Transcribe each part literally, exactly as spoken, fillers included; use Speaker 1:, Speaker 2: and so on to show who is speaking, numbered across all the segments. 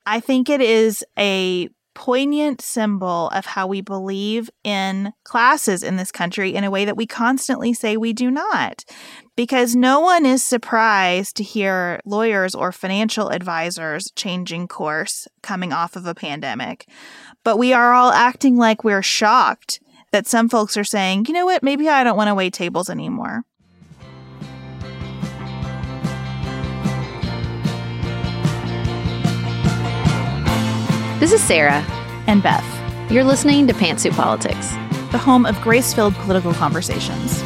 Speaker 1: I think it is a poignant symbol of how we believe in classes in this country in a way that we constantly say we do not. Because no one is surprised to hear lawyers or financial advisors changing course coming off of a pandemic. But we are all acting like we're shocked that some folks are saying, you know what, maybe I don't want to wait tables anymore.
Speaker 2: This is Sarah.
Speaker 1: And Beth.
Speaker 2: You're listening to Pantsuit Politics,
Speaker 1: the home of grace-filled political conversations.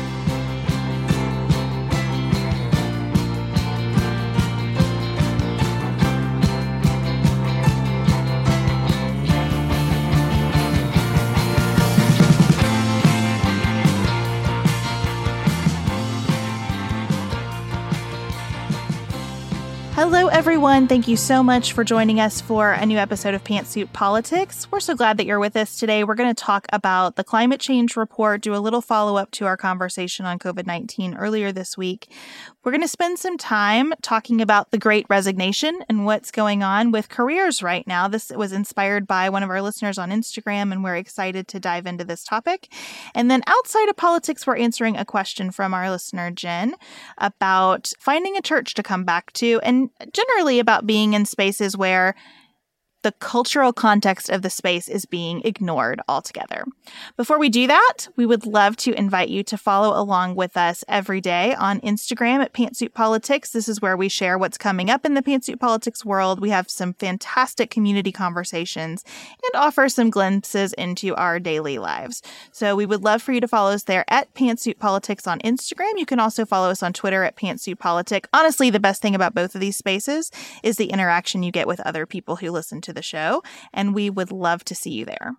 Speaker 1: Hello, everyone. Thank you so much for joining us for a new episode of Pantsuit Politics. We're so glad that you're with us today. We're going to talk about the climate change report, do a little follow-up to our conversation on COVID nineteen earlier this week. We're going to spend some time talking about the Great Resignation and what's going on with careers right now. This was inspired by one of our listeners on Instagram, and we're excited to dive into this topic. And then outside of politics, we're answering a question from our listener, Jen, about finding a church to come back to, and generally about being in spaces where the cultural context of the space is being ignored altogether. Before we do that, we would love to invite you to follow along with us every day on Instagram at Pantsuit Politics. This is where we share what's coming up in the Pantsuit Politics world. We have some fantastic community conversations and offer some glimpses into our daily lives. So we would love for you to follow us there at Pantsuit Politics on Instagram. You can also follow us on Twitter at Pantsuit Politic. Honestly, the best thing about both of these spaces is the interaction you get with other people who listen to the show, and we would love to see you there.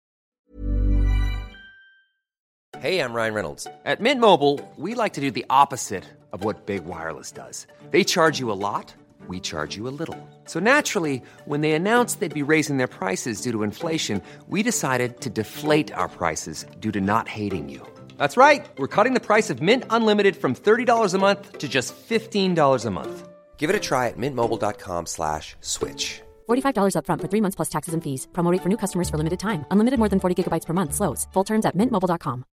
Speaker 3: Hey, I'm Ryan Reynolds. At Mint Mobile, we like to do the opposite of what Big Wireless does. They charge you a lot, we charge you a little. So naturally, when they announced they'd be raising their prices due to inflation, we decided to deflate our prices due to not hating you. That's right. We're cutting the price of Mint Unlimited from thirty dollars a month to just fifteen dollars a month. Give it a try at mintmobile.com slash switch.
Speaker 4: forty-five dollars up front for three months plus taxes and fees. Promo rate for new customers for limited time. Unlimited more than forty gigabytes per month. Slows full terms at mint mobile dot com.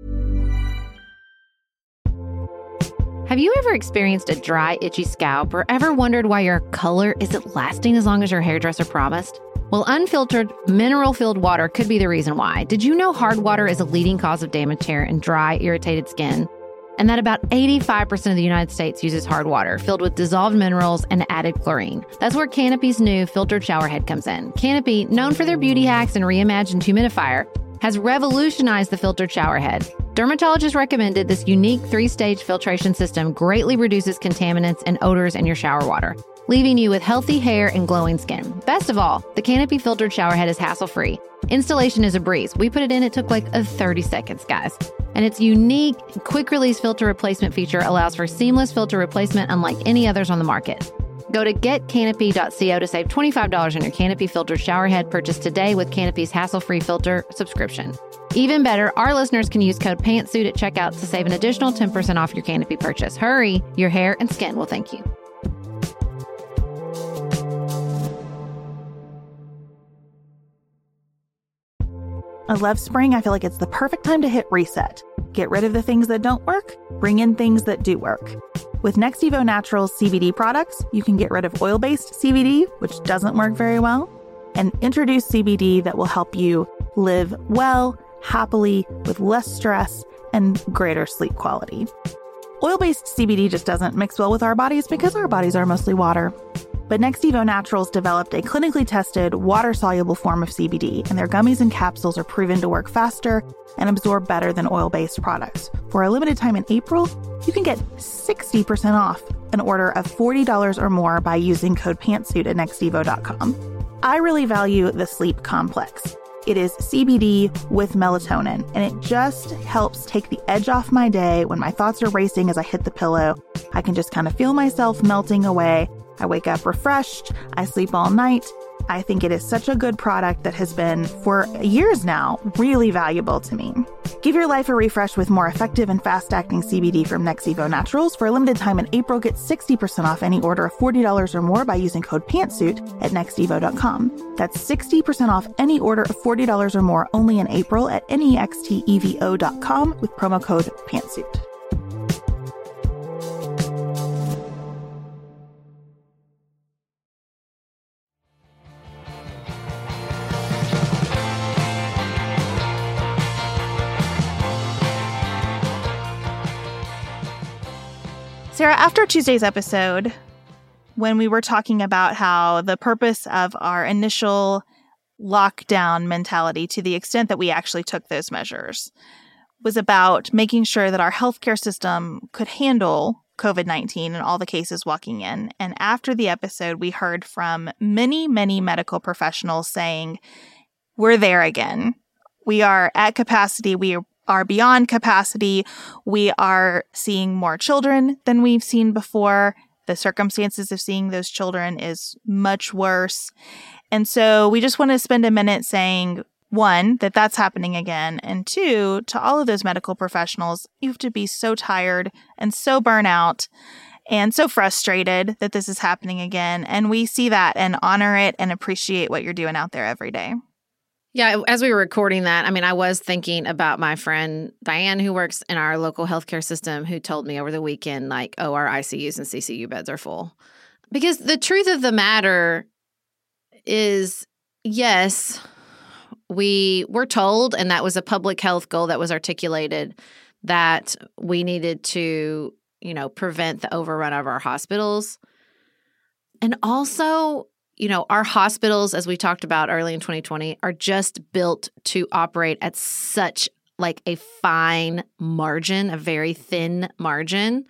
Speaker 2: Have you ever experienced a dry, itchy scalp or ever wondered why your color isn't lasting as long as your hairdresser promised? Well, unfiltered, mineral-filled water could be the reason why. Did you know hard water is a leading cause of damaged hair and dry, irritated skin? And that about eighty-five percent of the United States uses hard water filled with dissolved minerals and added chlorine. That's where Canopy's new filtered shower head comes in. Canopy, known for their beauty hacks and reimagined humidifier, has revolutionized the filtered shower head. Dermatologists recommended this unique three-stage filtration system greatly reduces contaminants and odors in your shower water, leaving you with healthy hair and glowing skin. Best of all, the Canopy filtered shower head is hassle-free. Installation is a breeze. We put it in, it took like a thirty seconds, guys. And its unique quick-release filter replacement feature allows for seamless filter replacement unlike any others on the market. Go to get canopy dot co to save twenty-five dollars on your Canopy filtered shower head purchase today with Canopy's hassle-free filter subscription. Even better, our listeners can use code PANTSUIT at checkout to save an additional ten percent off your Canopy purchase. Hurry, your hair and skin will thank you.
Speaker 1: I love spring. I feel like it's the perfect time to hit reset. Get rid of the things that don't work, bring in things that do work. With Next Evo Naturals C B D products, you can get rid of oil-based C B D, which doesn't work very well, and introduce C B D that will help you live well, happily, with less stress, and greater sleep quality. Oil-based C B D just doesn't mix well with our bodies because our bodies are mostly water. But Next Evo Naturals developed a clinically tested, water-soluble form of C B D, and their gummies and capsules are proven to work faster and absorb better than oil-based products. For a limited time in April, you can get sixty percent off an order of forty dollars or more by using code PANTSUIT at next evo dot com. I really value the Sleep Complex. It is C B D with melatonin, and it just helps take the edge off my day when my thoughts are racing as I hit the pillow. I can just kind of feel myself melting away. I wake up refreshed. I sleep all night. I think it is such a good product that has been, for years now, really valuable to me. Give your life a refresh with more effective and fast-acting C B D from Nexivo Naturals. For a limited time in April, get sixty percent off any order of forty dollars or more by using code PANTSUIT at Nexivo dot com. That's sixty percent off any order of forty dollars or more only in April at Nextevo dot com with promo code PANTSUIT. Sarah, after Tuesday's episode, when we were talking about how the purpose of our initial lockdown mentality, to the extent that we actually took those measures, was about making sure that our healthcare system could handle COVID nineteen and all the cases walking in. And after the episode, we heard from many, many medical professionals saying, we're there again. We are at capacity. We are are beyond capacity. We are seeing more children than we've seen before. The circumstances of seeing those children is much worse. And so we just want to spend a minute saying, one, that that's happening again. And two, to all of those medical professionals, you have to be so tired and so burnt out and so frustrated that this is happening again. And we see that and honor it and appreciate what you're doing out there every day.
Speaker 2: Yeah, as we were recording that, I mean, I was thinking about my friend Diane, who works in our local healthcare system, who told me over the weekend, like, oh, our I C Us and C C U beds are full. Because the truth of the matter is, yes, we were told, and that was a public health goal that was articulated, that we needed to, you know, prevent the overrun of our hospitals. And also, you know, our hospitals, as we talked about early in twenty twenty, are just built to operate at such like a fine margin, a very thin margin,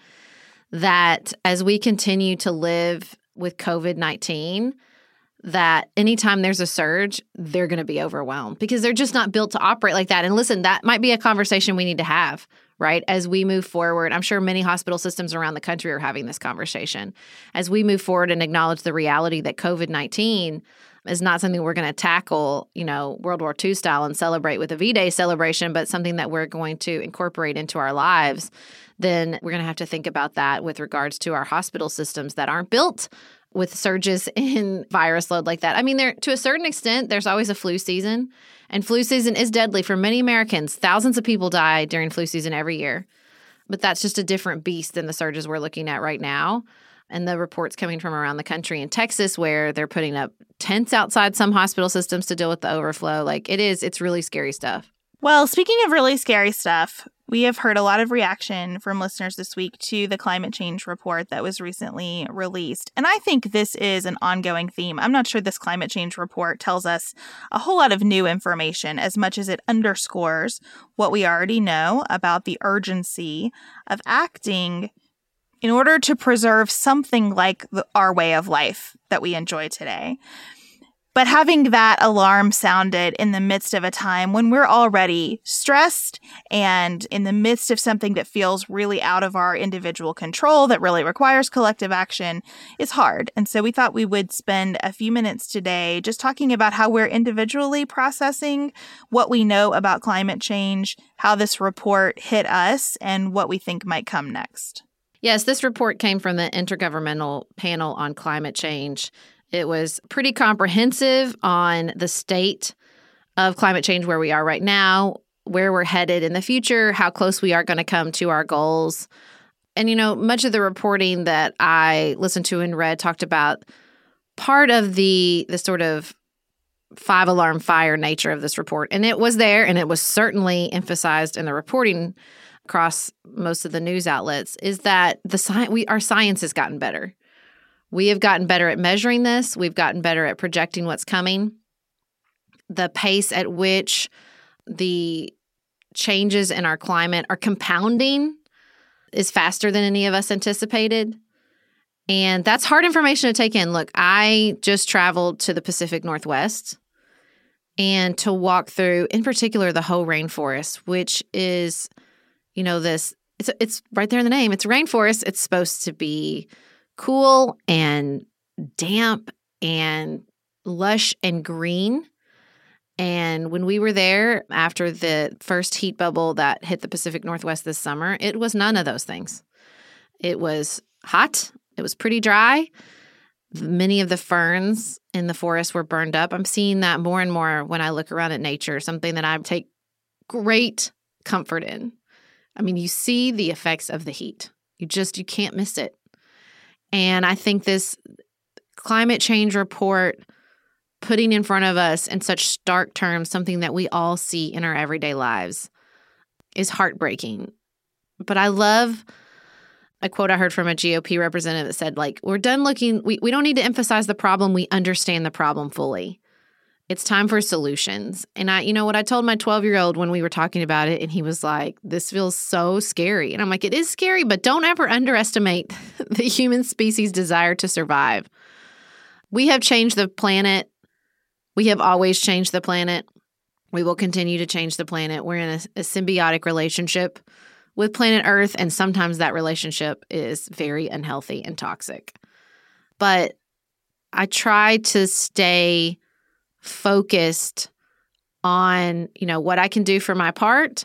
Speaker 2: that as we continue to live with COVID nineteen, that anytime there's a surge, they're going to be overwhelmed because they're just not built to operate like that. And listen, that might be a conversation we need to have, right? As we move forward, I'm sure many hospital systems around the country are having this conversation. As we move forward and acknowledge the reality that COVID nineteen is not something we're going to tackle, you know, World War Two style and celebrate with a V-Day celebration, but something that we're going to incorporate into our lives, then we're going to have to think about that with regards to our hospital systems that aren't built with surges in virus load like that. I mean, there to a certain extent, there's always a flu season, and flu season is deadly for many Americans. Thousands of people die during flu season every year, but that's just a different beast than the surges we're looking at right now. And the reports coming from around the country in Texas, where they're putting up tents outside some hospital systems to deal with the overflow. Like it is, it's really scary stuff.
Speaker 1: Well, speaking of really scary stuff, we have heard a lot of reaction from listeners this week to the climate change report that was recently released. And I think this is an ongoing theme. I'm not sure this climate change report tells us a whole lot of new information as much as it underscores what we already know about the urgency of acting in order to preserve something like the, our way of life that we enjoy today. But having that alarm sounded in the midst of a time when we're already stressed and in the midst of something that feels really out of our individual control, that really requires collective action, is hard. And so we thought we would spend a few minutes today just talking about how we're individually processing what we know about climate change, how this report hit us, and what we think might come next.
Speaker 2: Yes, this report came from the Intergovernmental Panel on Climate Change. It was pretty comprehensive on the state of climate change, where we are right now, where we're headed in the future, how close we are going to come to our goals. And, you know, much of the reporting that I listened to and read talked about part of the the sort of five-alarm fire nature of this report. And it was there, and it was certainly emphasized in the reporting across most of the news outlets, is that the sci- we our science has gotten better. We have gotten better at measuring this. We've gotten better at projecting what's coming. The pace at which the changes in our climate are compounding is faster than any of us anticipated. And that's hard information to take in. Look, I just traveled to the Pacific Northwest and to walk through, in particular, the Hoh Rainforest, which is, you know, this, it's, it's right there in the name. It's a rainforest. It's supposed to be cool and damp and lush and green. And when we were there after the first heat bubble that hit the Pacific Northwest this summer, it was none of those things. It was hot. It was pretty dry. Many of the ferns in the forest were burned up. I'm seeing that more and more when I look around at nature, something that I take great comfort in. I mean, you see the effects of the heat. You just, you can't miss it. And I think this climate change report putting in front of us in such stark terms something that we all see in our everyday lives is heartbreaking. But I love a quote I heard from a G O P representative that said, like, we're done looking, we, we don't need to emphasize the problem, we understand the problem fully. It's time for solutions. And I, you know what, I told my twelve-year-old when we were talking about it, and he was like, this feels so scary. And I'm like, it is scary, but don't ever underestimate the human species' desire to survive. We have changed the planet. We have always changed the planet. We will continue to change the planet. We're in a, a symbiotic relationship with planet Earth, and sometimes that relationship is very unhealthy and toxic. But I try to stay focused on, you know, what I can do for my part,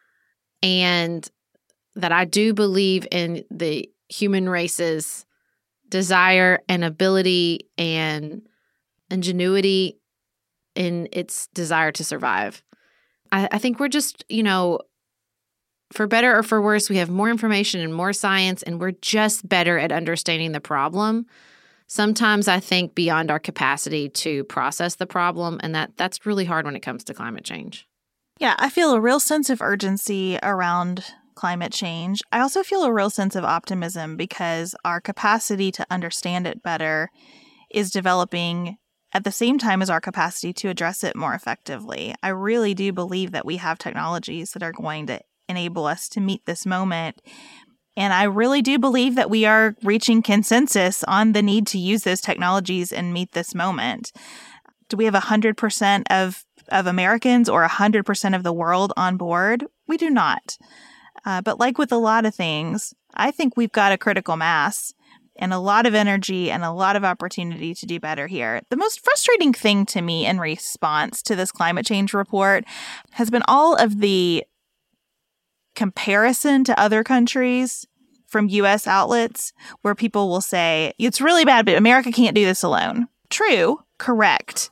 Speaker 2: and that I do believe in the human race's desire and ability and ingenuity in its desire to survive. I, I think we're just, you know, for better or for worse, we have more information and more science, and we're just better at understanding the problem. Sometimes I think beyond our capacity to process the problem, and that that's really hard when it comes to climate change.
Speaker 1: Yeah, I feel a real sense of urgency around climate change. I also feel a real sense of optimism because our capacity to understand it better is developing at the same time as our capacity to address it more effectively. I really do believe that we have technologies that are going to enable us to meet this moment. And I really do believe that we are reaching consensus on the need to use those technologies and meet this moment. Do we have one hundred percent of, of Americans or one hundred percent of the world on board? We do not. Uh, but like with a lot of things, I think we've got a critical mass and a lot of energy and a lot of opportunity to do better here. The most frustrating thing to me in response to this climate change report has been all of the comparison to other countries from U S outlets where people will say, it's really bad, but America can't do this alone. True, correct.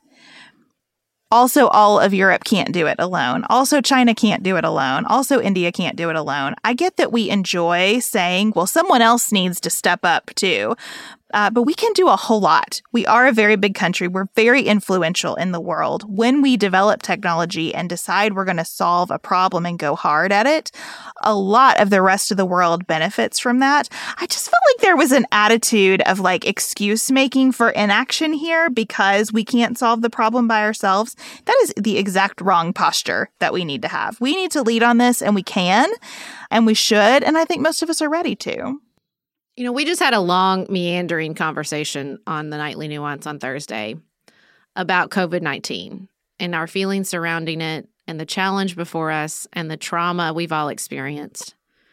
Speaker 1: Also, all of Europe can't do it alone. Also, China can't do it alone. Also, India can't do it alone. I get that we enjoy saying, well, someone else needs to step up too. Uh, but we can do a whole lot. We are a very big country. We're very influential in the world. When we develop technology and decide we're going to solve a problem and go hard at it, a lot of the rest of the world benefits from that. I just felt like there was an attitude of like excuse making for inaction here because we can't solve the problem by ourselves. That is the exact wrong posture that we need to have. We need to lead on this, and we can, and we should. And I think most of us are ready to.
Speaker 2: You know, we just had a long, meandering conversation on the Nightly Nuance on Thursday about COVID nineteen and our feelings surrounding it and the challenge before us and the trauma we've all experienced.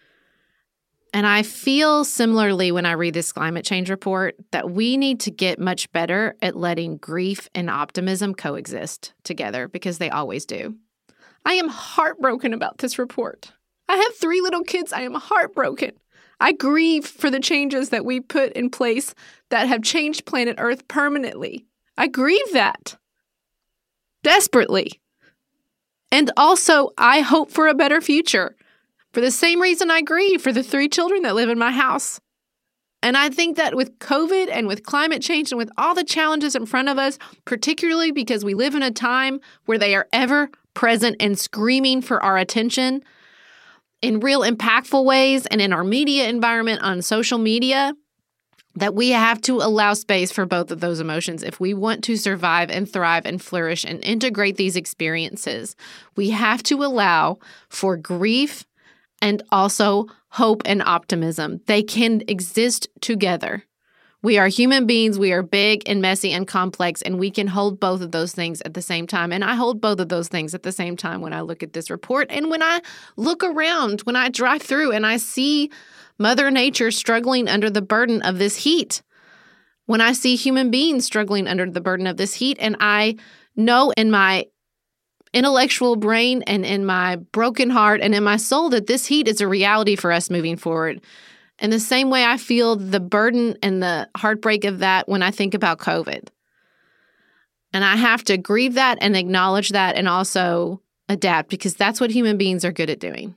Speaker 2: And I feel similarly when I read this climate change report that we need to get much better at letting grief and optimism coexist together because they always do. I am heartbroken about this report. I have three little kids. I am heartbroken. I grieve for the changes that we put in place that have changed planet Earth permanently. I grieve that desperately. And also, I hope for a better future for the same reason I grieve for the three children that live in my house. And I think that with COVID and with climate change and with all the challenges in front of us, particularly because we live in a time where they are ever present and screaming for our attention, in real impactful ways and in our media environment on social media, that we have to allow space for both of those emotions. If we want to survive and thrive and flourish and integrate these experiences, we have to allow for grief and also hope and optimism. They can exist together. We are human beings. We are big and messy and complex, and we can hold both of those things at the same time. And I hold both of those things at the same time when I look at this report. And when I look around, when I drive through and I see Mother Nature struggling under the burden of this heat, when I see human beings struggling under the burden of this heat, and I know in my intellectual brain and in my broken heart and in my soul that this heat is a reality for us moving forward. In the same way I feel the burden and the heartbreak of that when I think about COVID. And I have to grieve that and acknowledge that and also adapt, because that's what human beings are good at doing.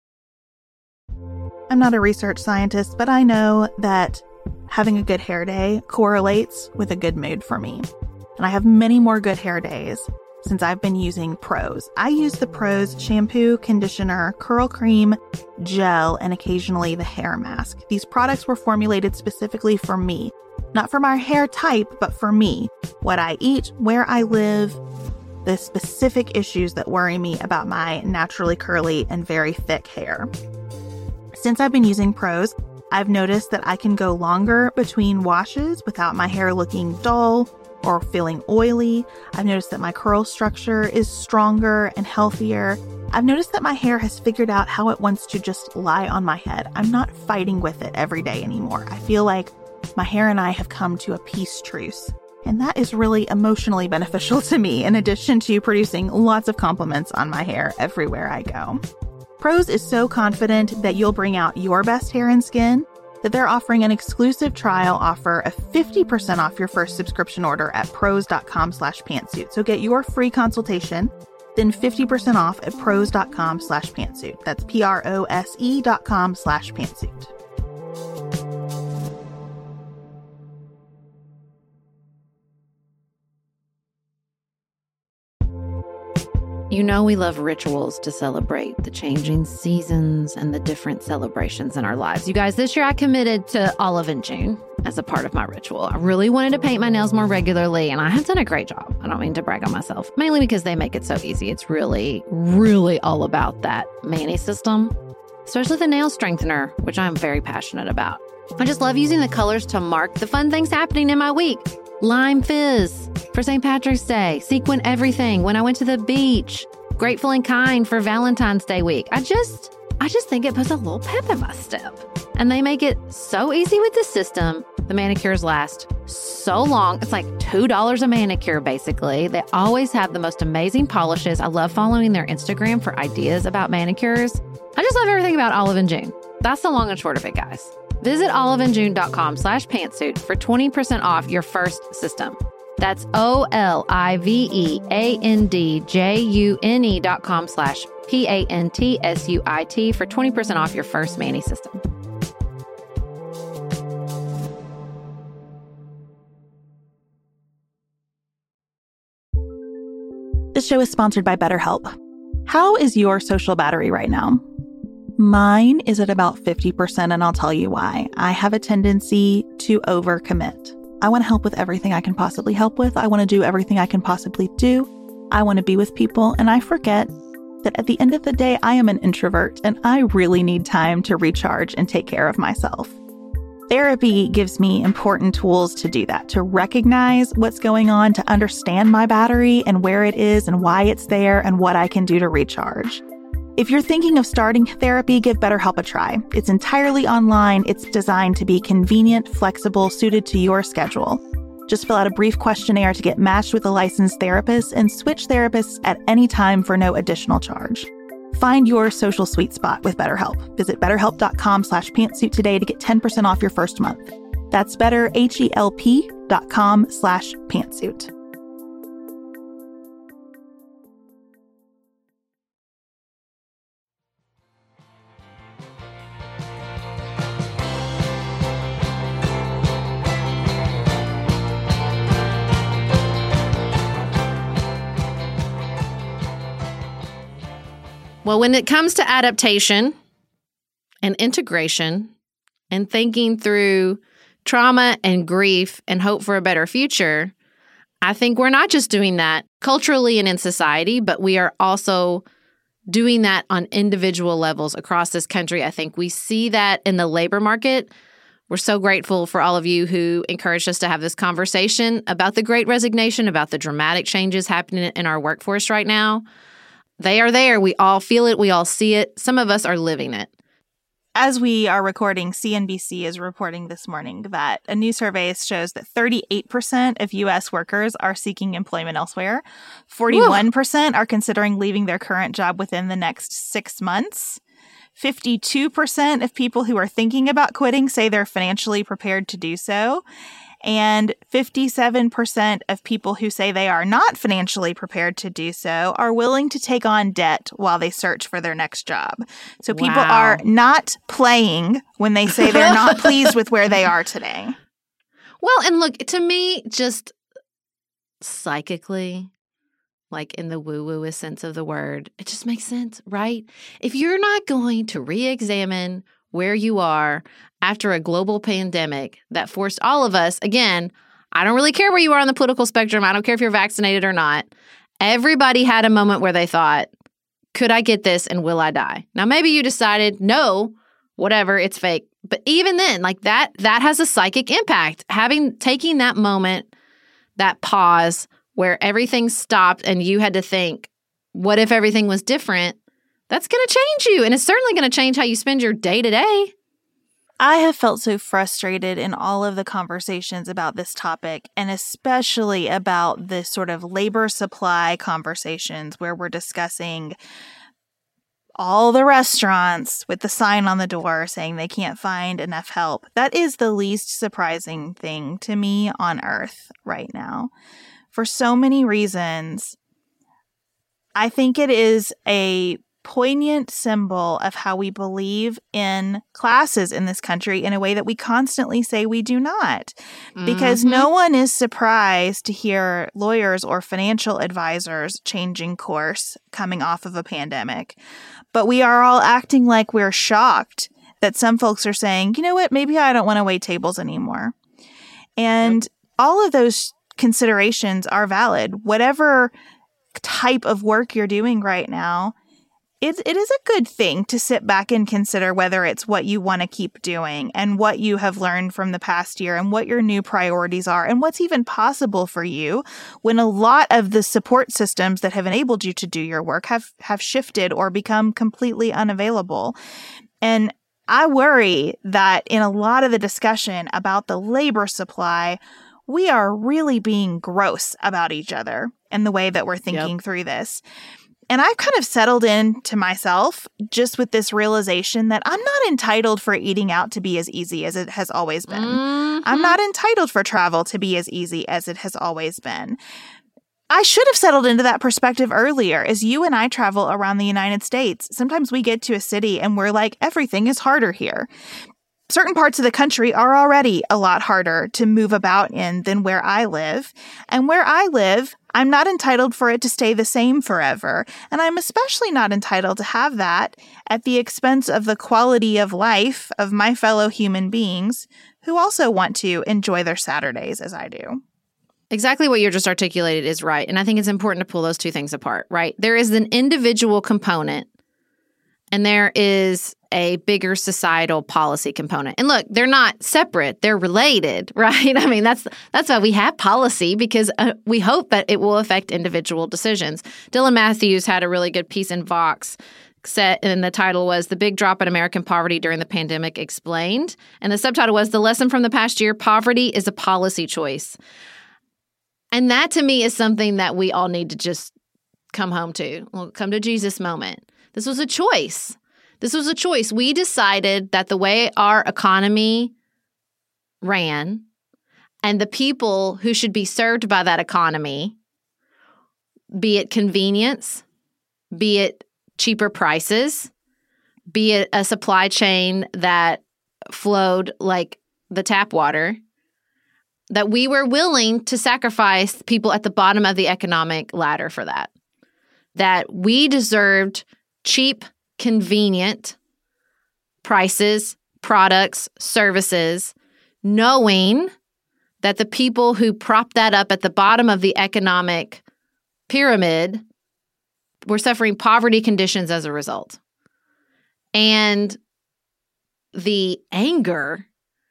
Speaker 1: I'm not a research scientist, but I know that having a good hair day correlates with a good mood for me. And I have many more good hair days since I've been using Prose. I use the Prose shampoo, conditioner, curl cream, gel, and occasionally the hair mask. These products were formulated specifically for me. Not for my hair type, but for me. What I eat, where I live, the specific issues that worry me about my naturally curly and very thick hair. Since I've been using Prose, I've noticed that I can go longer between washes without my hair looking dull or feeling oily. I've noticed that my curl structure is stronger and healthier. I've noticed that my hair has figured out how it wants to just lie on my head. I'm not fighting with it every day anymore. I feel like my hair and I have come to a peace truce. And that is really emotionally beneficial to me, in addition to producing lots of compliments on my hair everywhere I go. Prose is so confident that you'll bring out your best hair and skin that they're offering an exclusive trial offer of fifty percent off your first subscription order at prose.com slash pantsuit. So get your free consultation, then fifty percent off at prose.com slash pantsuit. That's P-R-O-S-E dot com slash pantsuit.
Speaker 2: You know we love rituals to celebrate the changing seasons and the different celebrations in our lives. You guys, this year I committed to Olive in June as a part of my ritual. I really wanted to paint my nails more regularly, and I have done a great job. I don't mean to brag on myself, mainly because they make it so easy. It's really, really all about that Mani system, especially the nail strengthener, which I'm very passionate about. I just love using the colors to mark the fun things happening in my week. Lime Fizz for Saint Patrick's Day, Sequin Everything when I went to the beach, Grateful and Kind for Valentine's Day week. I just, I just think it puts a little pep in my step. And they make it so easy with the system. The manicures last so long. It's like two dollars a manicure, basically. They always have the most amazing polishes. I love following their Instagram for ideas about manicures. I just love everything about Olive in June. That's the long and short of it, guys. Visit oliveinjune.com slash pantsuit for twenty percent off your first system. That's O-L-I-V-E-A-N-D-J-U-N-E dot com slash P-A-N-T-S-U-I-T for twenty percent off your first Mani system.
Speaker 1: This show is sponsored by BetterHelp. How is your social battery right now? Mine is at about fifty percent, and I'll tell you why. I have a tendency to overcommit. I want to help with everything I can possibly help with. I want to do everything I can possibly do. I want to be with people, and I forget that at the end of the day, I am an introvert, and I really need time to recharge and take care of myself. Therapy gives me important tools to do that, to recognize what's going on, to understand my battery and where it is and why it's there and what I can do to recharge. If you're thinking of starting therapy, give BetterHelp a try. It's entirely online. It's designed to be convenient, flexible, suited to your schedule. Just fill out a brief questionnaire to get matched with a licensed therapist and switch therapists at any time for no additional charge. Find your social sweet spot with BetterHelp. Visit betterhelp.com slash pantsuit today to get ten percent off your first month. That's betterhelp.com slash pantsuit.
Speaker 2: Well, when it comes to adaptation and integration and thinking through trauma and grief and hope for a better future, I think we're not just doing that culturally and in society, but we are also doing that on individual levels across this country. I think we see that in the labor market. We're so grateful for all of you who encouraged us to have this conversation about the Great Resignation, about the dramatic changes happening in our workforce right now. They are there. We all feel it. We all see it. Some of us are living it.
Speaker 1: As we are recording, C N B C is reporting this morning that a new survey shows that thirty-eight percent of U S workers are seeking employment elsewhere. forty-one percent Ooh. Are considering leaving their current job within the next six months. fifty-two percent of people who are thinking about quitting say they're financially prepared to do so. And fifty-seven percent of people who say they are not financially prepared to do so are willing to take on debt while they search for their next job. So people wow. are not playing when they say they're not pleased with where they are today.
Speaker 2: Well, and look, to me, just psychically, like in the woo-woo sense of the word, it just makes sense, right? If you're not going to re-examine where you are after a global pandemic that forced all of us, again, I don't really care where you are on the political spectrum. I don't care if you're vaccinated or not. Everybody had a moment where they thought, could I get this and will I die? Now, maybe you decided, no, whatever, it's fake. But even then, like that, that has a psychic impact. Having, taking that moment, that pause where everything stopped and you had to think, what if everything was different? That's going to change you, and it's certainly going to change how you spend your day-to-day.
Speaker 1: I have felt so frustrated in all of the conversations about this topic, and especially about the sort of labor supply conversations where we're discussing all the restaurants with the sign on the door saying they can't find enough help. That is the least surprising thing to me on earth right now. For so many reasons, I think it is a poignant symbol of how we believe in classes in this country in a way that we constantly say we do not. Because mm-hmm. no one is surprised to hear lawyers or financial advisors changing course coming off of a pandemic. But we are all acting like we're shocked that some folks are saying, you know what, maybe I don't want to wait tables anymore. And yep. all of those considerations are valid. Whatever type of work you're doing right now, It, it is a good thing to sit back and consider whether it's what you want to keep doing and what you have learned from the past year and what your new priorities are and what's even possible for you when a lot of the support systems that have enabled you to do your work have, have shifted or become completely unavailable. And I worry that in a lot of the discussion about the labor supply, we are really being gross about each other in the way that we're thinking yep. through this. And I've kind of settled into myself just with this realization that I'm not entitled for eating out to be as easy as it has always been. Mm-hmm. I'm not entitled for travel to be as easy as it has always been. I should have settled into that perspective earlier. As you and I travel around the United States, sometimes we get to a city and we're like, everything is harder here. Certain parts of the country are already a lot harder to move about in than where I live. And where I live, I'm not entitled for it to stay the same forever. And I'm especially not entitled to have that at the expense of the quality of life of my fellow human beings who also want to enjoy their Saturdays as I do.
Speaker 2: Exactly what you just articulated is right. And I think it's important to pull those two things apart, right? There is an individual component and there is a bigger societal policy component. And look, they're not separate. They're related, right? I mean, that's that's why we have policy, because uh, we hope that it will affect individual decisions. Dylan Matthews had a really good piece in Vox set, and the title was The Big Drop in American Poverty During the Pandemic Explained. And the subtitle was The Lesson from the Past Year, Poverty is a Policy Choice. And that to me is something that we all need to just come home to. Well, come to Jesus moment. This was a choice. This was a choice. We decided that the way our economy ran and the people who should be served by that economy, be it convenience, be it cheaper prices, be it a supply chain that flowed like the tap water, that we were willing to sacrifice people at the bottom of the economic ladder for that. That we deserved cheap, convenient prices, products, services, knowing that the people who propped that up at the bottom of the economic pyramid were suffering poverty conditions as a result. And the anger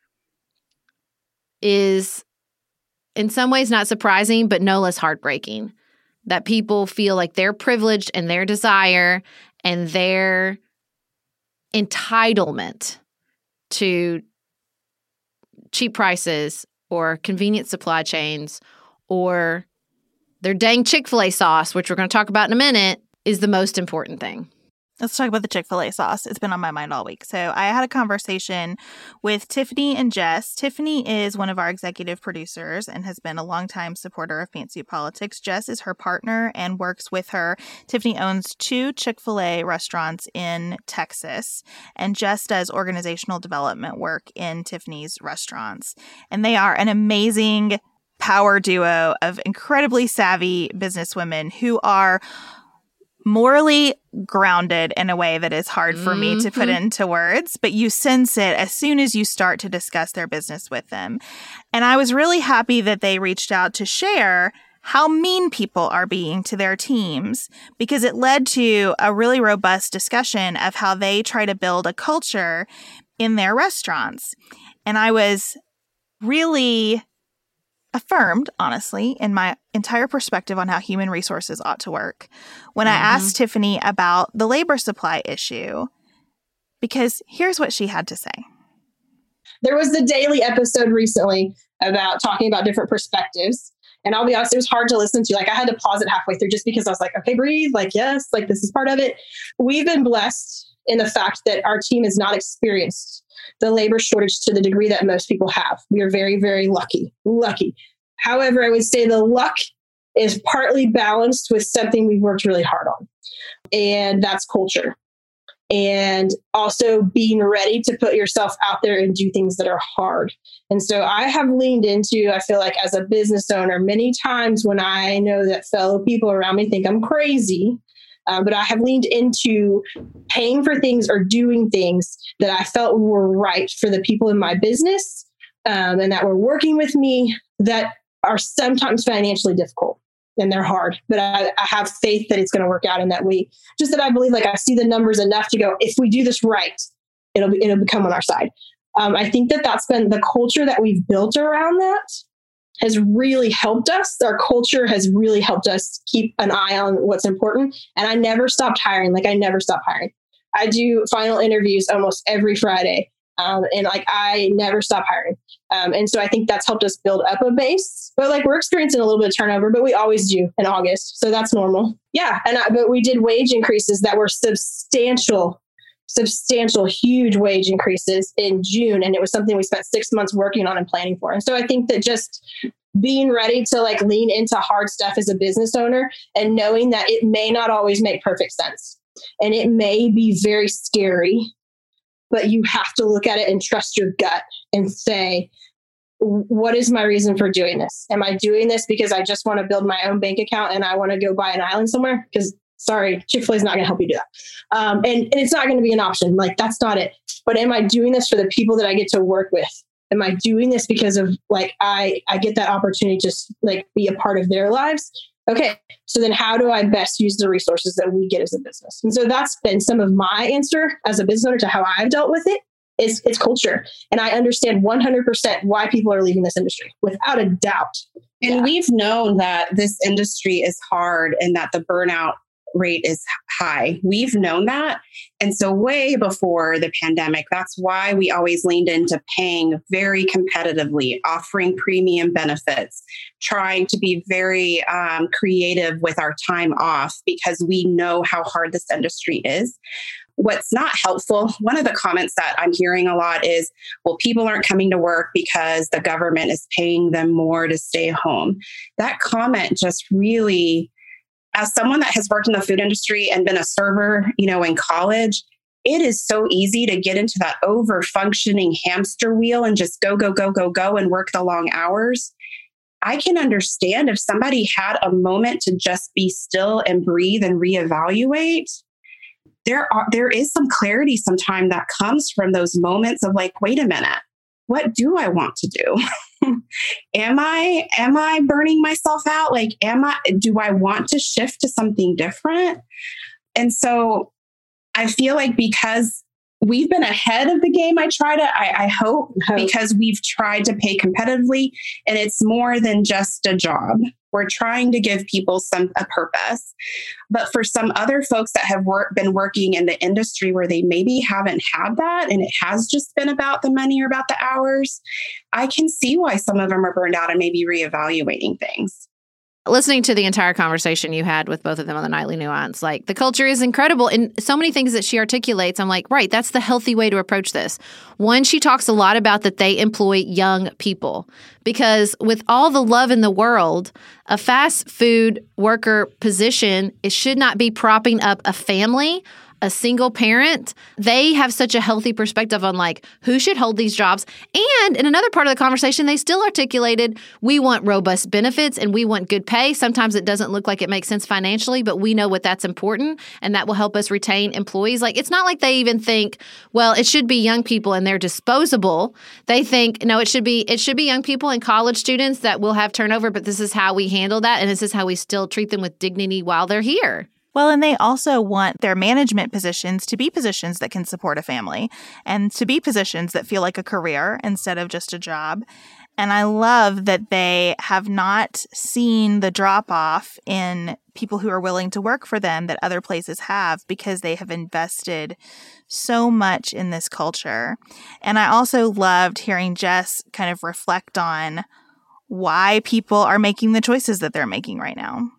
Speaker 2: is in some ways not surprising, but no less heartbreaking. That people feel like they're privileged in their desire and their entitlement to cheap prices or convenient supply chains or their dang Chick-fil-A sauce, which we're going to talk about in a minute, is the most important thing.
Speaker 1: Let's talk about the Chick-fil-A sauce. It's been on my mind all week. So I had a conversation with Tiffany and Jess. Tiffany is one of our executive producers and has been a longtime supporter of Pantsuit Politics. Jess is her partner and works with her. Tiffany owns two Chick-fil-A restaurants in Texas, and Jess does organizational development work in Tiffany's restaurants. And they are an amazing power duo of incredibly savvy businesswomen who are morally grounded in a way that is hard for mm-hmm. me to put into words, but you sense it as soon as you start to discuss their business with them. And I was really happy that they reached out to share how mean people are being to their teams, because it led to a really robust discussion of how they try to build a culture in their restaurants. And I was really affirmed, honestly, in my entire perspective on how human resources ought to work when mm-hmm. I asked Tiffany about the labor supply issue, because here's what she had to say.
Speaker 5: There was the daily episode recently about talking about different perspectives. And I'll be honest, it was hard to listen to. Like, I had to pause it halfway through just because I was like, okay, breathe. Like, yes, like this is part of it. We've been blessed in the fact that our team has not experienced the labor shortage to the degree that most people have. We are very, very lucky, lucky. However, I would say the luck is partly balanced with something we've worked really hard on, and that's culture. And also being ready to put yourself out there and do things that are hard. And so I have leaned into, I feel like as a business owner, many times when I know that fellow people around me think I'm crazy, Uh, but I have leaned into paying for things or doing things that I felt were right for the people in my business um, and that were working with me that are sometimes financially difficult and they're hard. But I, I have faith that it's going to work out in that way. Just that I believe, like I see the numbers enough to go, if we do this right, it'll be, it'll become on our side. Um, I think that that's been the culture that we've built around that has really helped us. Our culture has really helped us keep an eye on what's important. And I never stopped hiring. Like I never stopped hiring. I do final interviews almost every Friday. Um, and like, I never stop hiring. Um, and so I think that's helped us build up a base, but like we're experiencing a little bit of turnover, but we always do in August. So that's normal. Yeah. And I, but we did wage increases that were substantial, substantial, huge wage increases in June. And it was something we spent six months working on and planning for. And so I think that just being ready to like lean into hard stuff as a business owner and knowing that it may not always make perfect sense and it may be very scary, but you have to look at it and trust your gut and say, what is my reason for doing this? Am I doing this because I just want to build my own bank account and I want to go buy an island somewhere? Because sorry, Chick-fil-A is not going to help you do that. Um, and, and it's not going to be an option. Like, that's not it. But am I doing this for the people that I get to work with? Am I doing this because of like, I, I get that opportunity to just like be a part of their lives? Okay. So then how do I best use the resources that we get as a business? And so that's been some of my answer as a business owner to how I've dealt with it is it's culture. And I understand one hundred percent why people are leaving this industry without a doubt.
Speaker 6: And
Speaker 5: yeah.
Speaker 6: we've known that this industry is hard and that the burnout rate is high. We've known that. And so way before the pandemic, that's why we always leaned into paying very competitively, offering premium benefits, trying to be very um, creative with our time off because we know how hard this industry is. What's not helpful, one of the comments that I'm hearing a lot is, well, people aren't coming to work because the government is paying them more to stay home. That comment just really, as someone that has worked in the food industry and been a server, you know, in college, it is so easy to get into that over-functioning hamster wheel and just go, go, go, go, go and work the long hours. I can understand if somebody had a moment to just be still and breathe and reevaluate. There are, there is some clarity sometimes that comes from those moments of like, wait a minute, what do I want to do? am I, am I burning myself out? Like, am I, do I want to shift to something different? And so I feel like because we've been ahead of the game, I try to, I, I hope, hope, because we've tried to pay competitively and it's more than just a job. We're trying to give people some a purpose. But for some other folks that have work, been working in the industry where they maybe haven't had that and it has just been about the money or about the hours, I can see why some of them are burned out and maybe reevaluating things.
Speaker 2: Listening to the entire conversation you had with both of them on the Nightly Nuance, like the culture is incredible. And so many things that she articulates, I'm like, right, that's the healthy way to approach this. One, she talks a lot about that they employ young people because with all the love in the world, a fast food worker position, it should not be propping up a family, a single parent. They have such a healthy perspective on like who should hold these jobs. And in another part of the conversation, they still articulated, we want robust benefits and we want good pay. Sometimes it doesn't look like it makes sense financially, but we know what that's important and that will help us retain employees. Like it's not like they even think, well, it should be young people and they're disposable. They think, no, it should be it should be young people and college students that will have turnover, but this is how we handle that. And this is how we still treat them with dignity while they're here.
Speaker 1: Well, and they also want their management positions to be positions that can support a family and to be positions that feel like a career instead of just a job. And I love that they have not seen the drop off in people who are willing to work for them that other places have because they have invested so much in this culture. And I also loved hearing Jess kind of reflect on why people are making the choices that they're making right now.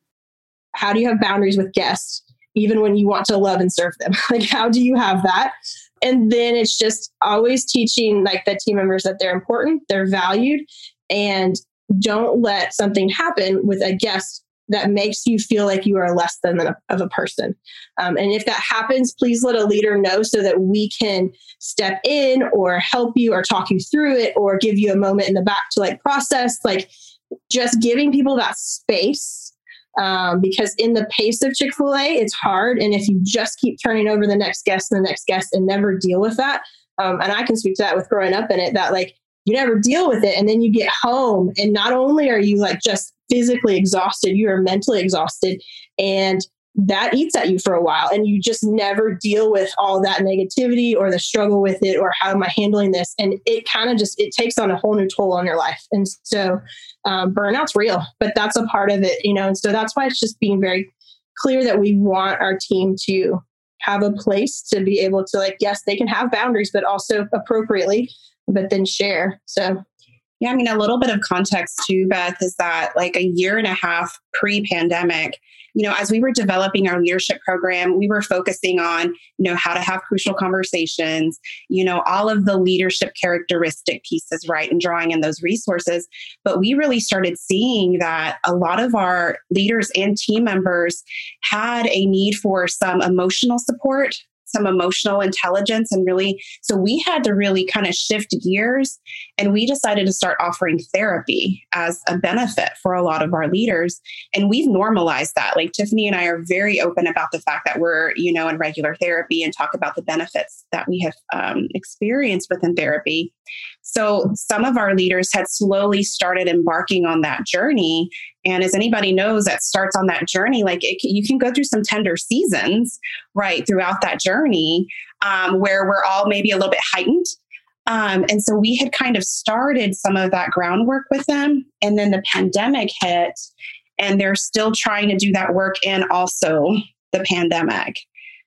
Speaker 5: How do you have boundaries with guests, even when you want to love and serve them? Like, how do you have that? And then it's just always teaching like the team members that they're important, they're valued, and don't let something happen with a guest that makes you feel like you are less than a, of a person. Um, and if that happens, please let a leader know so that we can step in or help you or talk you through it or give you a moment in the back to like process, like just giving people that space. Um, because in the pace of Chick-fil-A, it's hard. And if you just keep turning over the next guest and the next guest and never deal with that, um, and I can speak to that with growing up in it, that like you never deal with it. And then you get home and not only are you like just physically exhausted, you are mentally exhausted. And that eats at you for a while. And you just never deal with all that negativity or the struggle with it or how am I handling this? And it kind of just, it takes on a whole new toll on your life. And so um, burnout's real, but that's a part of it, you know? And so that's why it's just being very clear that we want our team to have a place to be able to like, yes, they can have boundaries, but also appropriately, but then share. So
Speaker 6: yeah, I mean, a little bit of context too, Beth, is that like a year and a half pre-pandemic, you know, as we were developing our leadership program, we were focusing on, you know, how to have crucial conversations, you know, all of the leadership characteristic pieces, right, and drawing in those resources. But we really started seeing that a lot of our leaders and team members had a need for some emotional support, some emotional intelligence, and really, so we had to really kind of shift gears, and we decided to start offering therapy as a benefit for a lot of our leaders. And we've normalized that. Like Tiffany and I are very open about the fact that we're, you know, in regular therapy and talk about the benefits that we have um, experienced within therapy. So some of our leaders had slowly started embarking on that journey. And as anybody knows that starts on that journey, like it, you can go through some tender seasons, right, throughout that journey um, where we're all maybe a little bit heightened. Um, and so we had kind of started some of that groundwork with them. And then the pandemic hit and they're still trying to do that work and also the pandemic.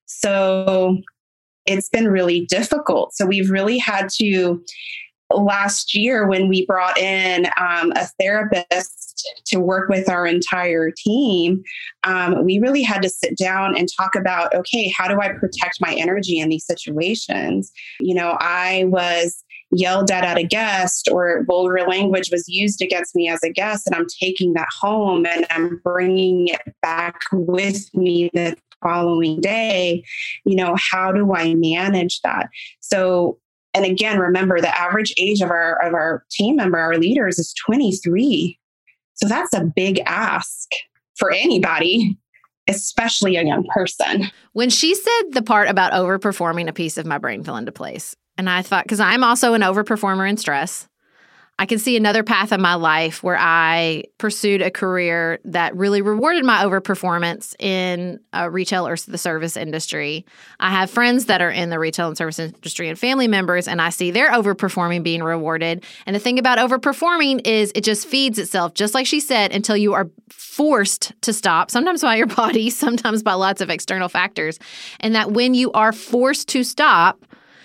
Speaker 6: So it's been really difficult. So we've really had to, last year when we brought in um, a therapist to work with our entire team, um, we really had to sit down and talk about, okay, how do I protect my energy in these situations? You know, I was yelled at at a guest or vulgar language was used against me as a guest, and I'm taking that home and I'm bringing it back with me the following day. You know, how do I manage that? So, and again, remember the average age of our of our team member, our leaders, is twenty-three. So that's a big ask for anybody, especially a young person.
Speaker 2: When she said the part about overperforming, a piece of my brain fell into place. And I thought, because I'm also an overperformer in stress, I can see another path in my life where I pursued a career that really rewarded my overperformance in uh, retail or the service industry. I have friends that are in the retail and service industry and family members, and I see their overperforming being rewarded. And the thing about overperforming is it just feeds itself, just like she said, until you are forced to stop, sometimes by your body, sometimes by lots of external factors. And that when you are forced to stop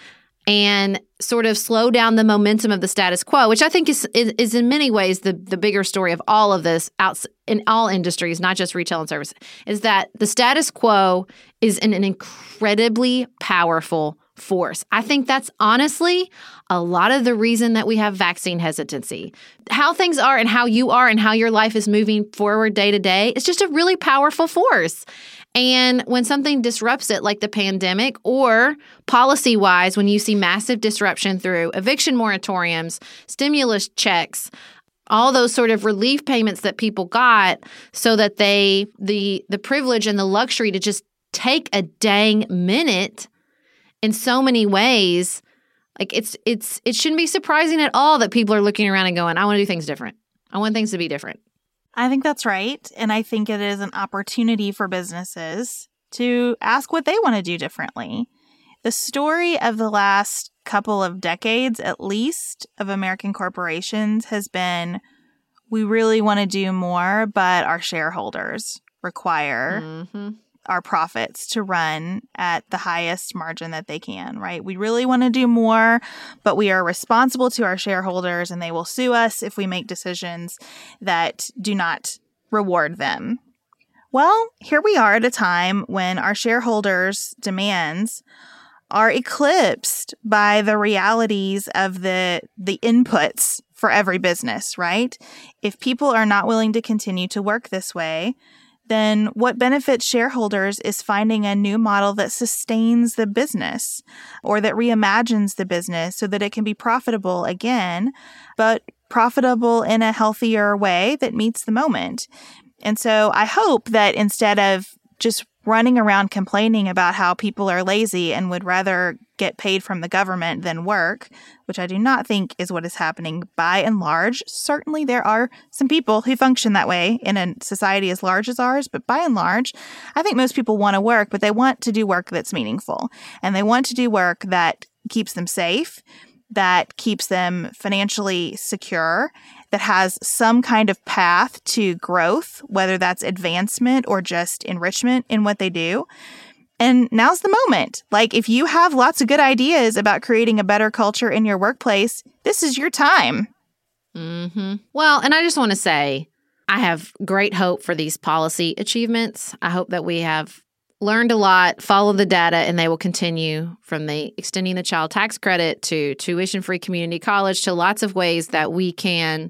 Speaker 2: and sort of slow down the momentum of the status quo, which I think is is, is in many ways the, the bigger story of all of this out in all industries, not just retail and service, is that the status quo is an, an incredibly powerful force. I think that's honestly a lot of the reason that we have vaccine hesitancy. How things are and how you are and how your life is moving forward day to day is just a really powerful force. And when something disrupts it, like the pandemic, or policy-wise, when you see massive disruption through eviction moratoriums, stimulus checks, all those sort of relief payments that people got so that they, the the privilege and the luxury to just take a dang minute in so many ways, like it's it's it shouldn't be surprising at all that people are looking around and going, I want to do things different. I want things to be different.
Speaker 1: I think that's right. And I think it is an opportunity for businesses to ask what they want to do differently. The story of the last couple of decades, at least, of American corporations has been, we really want to do more, but our shareholders require mm-hmm. our profits to run at the highest margin that they can, right? We really want to do more, but we are responsible to our shareholders and they will sue us if we make decisions that do not reward them. Well, here we are at a time when our shareholders' demands are eclipsed by the realities of the the inputs for every business, right? If people are not willing to continue to work this way, then what benefits shareholders is finding a new model that sustains the business or that reimagines the business so that it can be profitable again, but profitable in a healthier way that meets the moment. And so I hope that instead of just running around complaining about how people are lazy and would rather get paid from the government than work, which I do not think is what is happening by and large. Certainly there are some people who function that way in a society as large as ours, but by and large, I think most people want to work, but they want to do work that's meaningful. And they want to do work that keeps them safe, that keeps them financially secure, that has some kind of path to growth, whether that's advancement or just enrichment in what they do. And now's the moment. Like, if you have lots of good ideas about creating a better culture in your workplace, this is your time.
Speaker 2: Mm-hmm. Well, and I just want to say, I have great hope for these policy achievements. I hope that we have learned a lot, followed the data, and they will continue from the extending the child tax credit to tuition-free community college to lots of ways that we can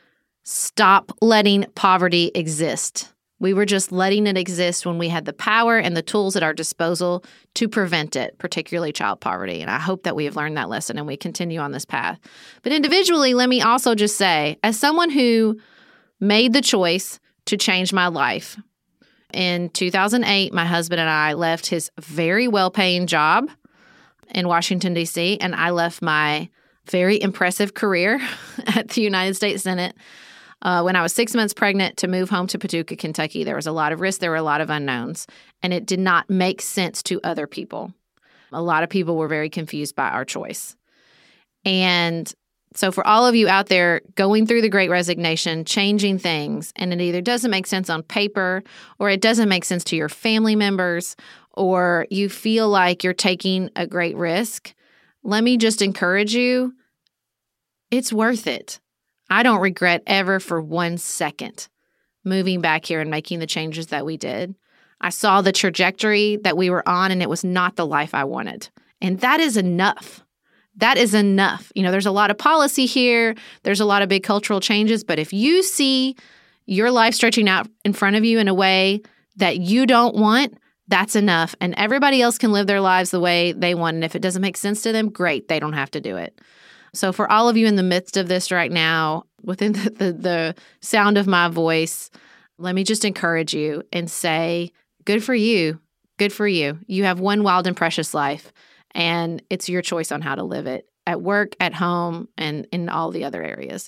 Speaker 2: stop letting poverty exist. We were just letting it exist when we had the power and the tools at our disposal to prevent it, particularly child poverty. And I hope that we have learned that lesson and we continue on this path. But individually, let me also just say, as someone who made the choice to change my life, in two thousand eight, my husband and I left his very well-paying job in Washington, D C, and I left my very impressive career at the United States Senate uh, when I was six months pregnant to move home to Paducah, Kentucky. There was a lot of risk. There were a lot of unknowns, and it did not make sense to other people. A lot of people were very confused by our choice. And so for all of you out there going through the Great Resignation, changing things, and it either doesn't make sense on paper or it doesn't make sense to your family members or you feel like you're taking a great risk, let me just encourage you, it's worth it. I don't regret ever for one second moving back here and making the changes that we did. I saw the trajectory that we were on and it was not the life I wanted. And that is enough. That is enough. You know, there's a lot of policy here. There's a lot of big cultural changes. But if you see your life stretching out in front of you in a way that you don't want, that's enough. And everybody else can live their lives the way they want. And if it doesn't make sense to them, great. They don't have to do it. So for all of you in the midst of this right now, within the, the, the sound of my voice, let me just encourage you and say, good for you. Good for you. You have one wild and precious life. And it's your choice on how to live it at work, at home, and in all the other areas.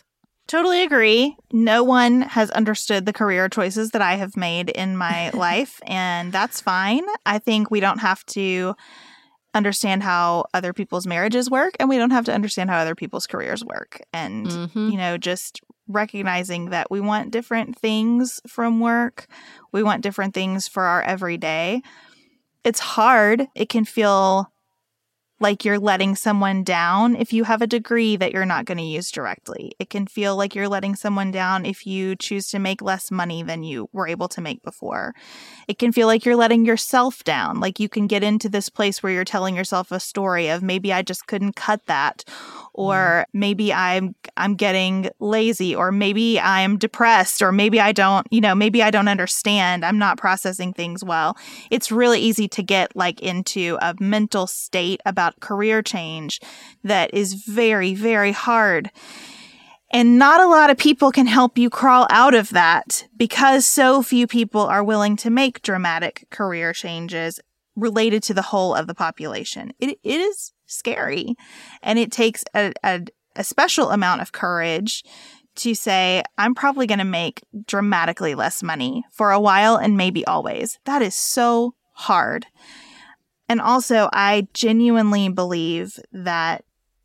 Speaker 1: Totally agree. No one has understood the career choices that I have made in my life, and that's fine. I think we don't have to understand how other people's marriages work, and we don't have to understand how other people's careers work. And, mm-hmm. you know, just recognizing that we want different things from work. We want different things for our everyday. It's hard. It can feel like you're letting someone down if you have a degree that you're not going to use directly. It can feel like you're letting someone down if you choose to make less money than you were able to make before. It can feel like you're letting yourself down. Like you can get into this place where you're telling yourself a story of maybe I just couldn't cut that, or maybe I'm I'm getting lazy, or maybe I'm depressed, or maybe I don't, you know, maybe I don't understand. I'm not processing things well. It's really easy to get like into a mental state about career change that is very, very hard. And not a lot of people can help you crawl out of that because so few people are willing to make dramatic career changes related to the whole of the population. It, it is scary, and it takes a, a, a special amount of courage to say, I'm probably going to make dramatically less money for a while and maybe always. That is so hard. And also, I genuinely believe that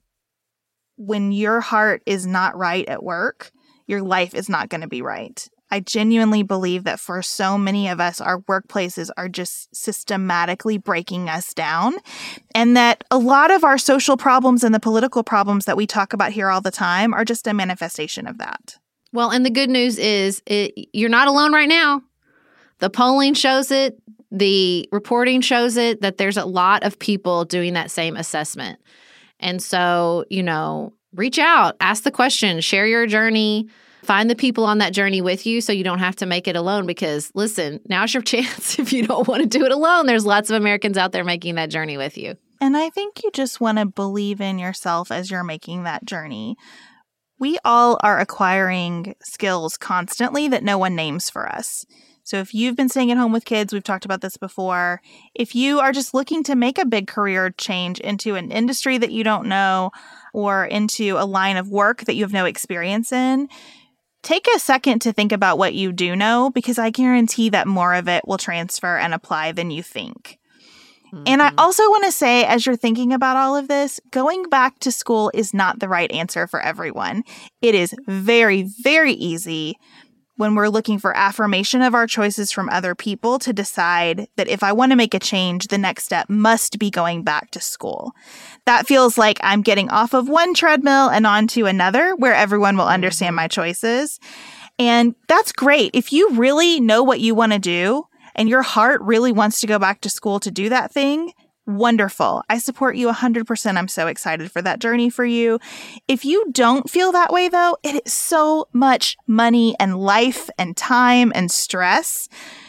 Speaker 1: when your heart is not right at work, your life is not going to be right. I genuinely believe that for so many of us, our workplaces are just systematically breaking us down, and that a lot of our social problems and the political problems that we talk about here all the time are just a manifestation of that.
Speaker 2: Well, and the good news is it, you're not alone right now. The polling shows it. The reporting shows it, that there's a lot of people doing that same assessment. And so, you know, reach out, ask the question, share your journey, find the people on that journey with you so you don't have to make it alone. Because listen, now's your chance. If you don't want to do it alone, there's lots of Americans out there making that journey with you.
Speaker 1: And I think you just want to believe in yourself as you're making that journey. We all are acquiring skills constantly that no one names for us. So if you've been staying at home with kids, we've talked about this before. If you are just looking to make a big career change into an industry that you don't know, or into a line of work that you have no experience in, take a second to think about what you do know, because I guarantee that more of it will transfer and apply than you think. Mm-hmm. And I also want to say, as you're thinking about all of this, going back to school is not the right answer for everyone. It is very, very easy when we're looking for affirmation of our choices from other people to decide that if I want to make a change, the next step must be going back to school. That feels like I'm getting off of one treadmill and onto another where everyone will understand my choices. And that's great. If you really know what you want to do and your heart really wants to go back to school to do that thing, wonderful. I support you one hundred percent. I'm so excited for that journey for you. If you don't feel that way, though, it is so much money and life and time and stress